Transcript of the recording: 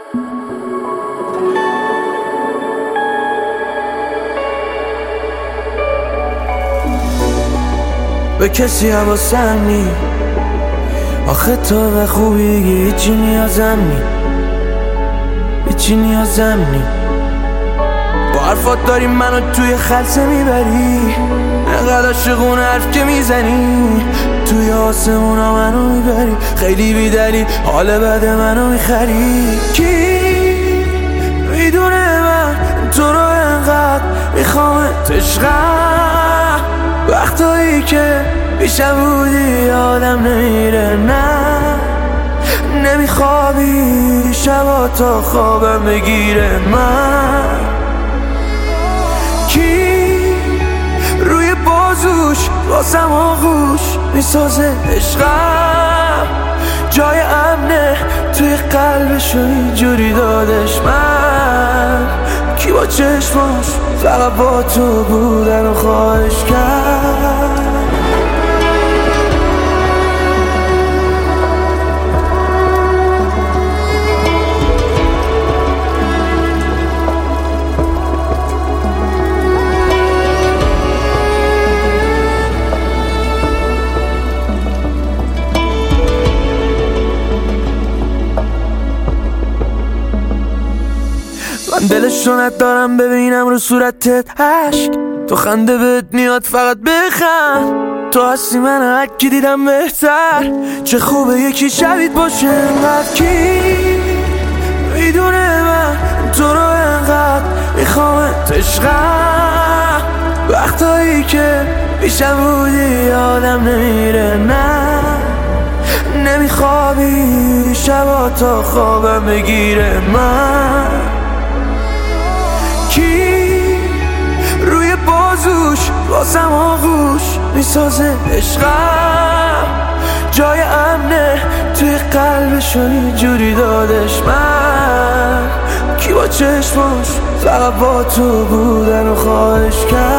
به کسی حواسم نی، آخه تو به خوبی هیچی نیازم نی، هیچی نیازم نی. با حرفات داری منو توی خلسه میبری، انقدر عاشقونه حرف که میزنی، توی آسمونا منو میبری، خیلی بیدلی حال بد منو میخری. کی میدونه من تو رو انقدر میخوامت عشقم، وقتایی که پیشم بودی آدم نمیره، نه نمیخوابی شبا تا خوابم بگیره. من کی روی بازوش واسم آغوش میسازه عشقم، جای امنه توی قلبشو اینجوری دادش. من کی با چشماش فقط با تو بودن و خواهش کرد. من دلشو ندارم ببینم رو صورتت عشق، تو خنده بهت میاد فقط بخند، تو هستی من هر کی دیدم بهتر، چه خوبه یکی شبیت باشه انقدر. کی میدونه من تو رو انقدر میخوامت عشقم، وقتایی که پیشم بودی آدم نمیره، نه نمیخوابی شبا تا خوابم بگیره. من کی روی بازوش واسم آغوش میسازه عشقم، جای امنه توی قلبشو اینجوری دادش. من کی با چشماش فقط با تو بودن و خواهش کرد.